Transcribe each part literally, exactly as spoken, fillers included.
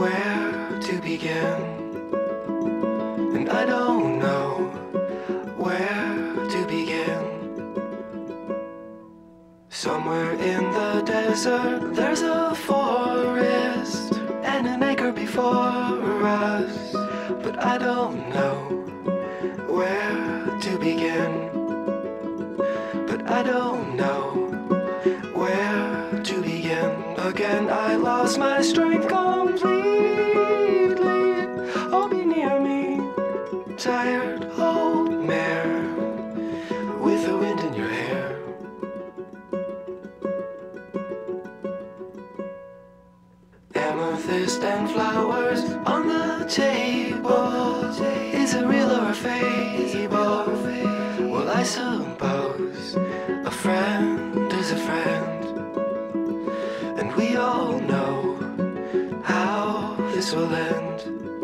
where to begin, and I don't know where to begin. Somewhere in the desert there's a forest and an acre before us, but I don't know where to begin. But I don't know where to begin. Again I lost my strength completely. Oh, be near me, tired old mare with the wind in your hair. Amethyst and flowers on the table. Is it real or a fable? Well, I suppose a friend is a friend, and we all know how this will end.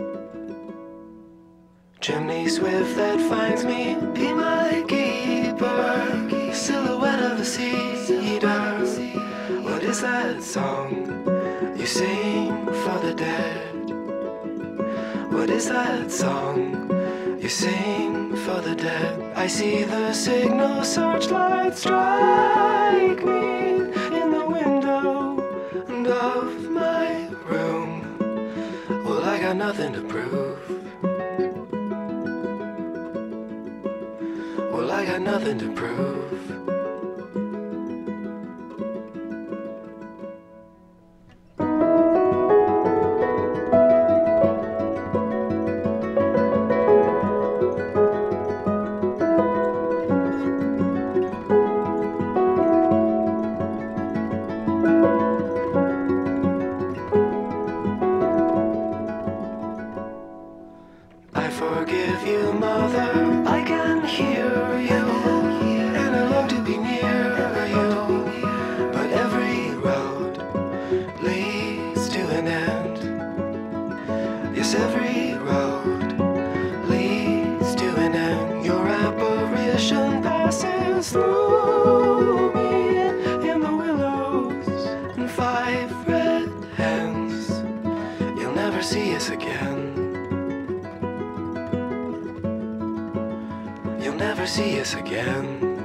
Chimney swift that finds me, be my keeper. Silhouette of a cedar. What is that song you sing for the dead? What is that song you sing for the dead? I see the signal searchlight strike me in the window of my room. Well, I got nothing to prove. Well, I got nothing to prove. I forgive you, mother, I can hear you, and I love to be near you, but every road leads to an end. Yes, every road leads to an end. Your apparition passes through me in the willows and five red hens. You'll never see us again. You'll never see us again.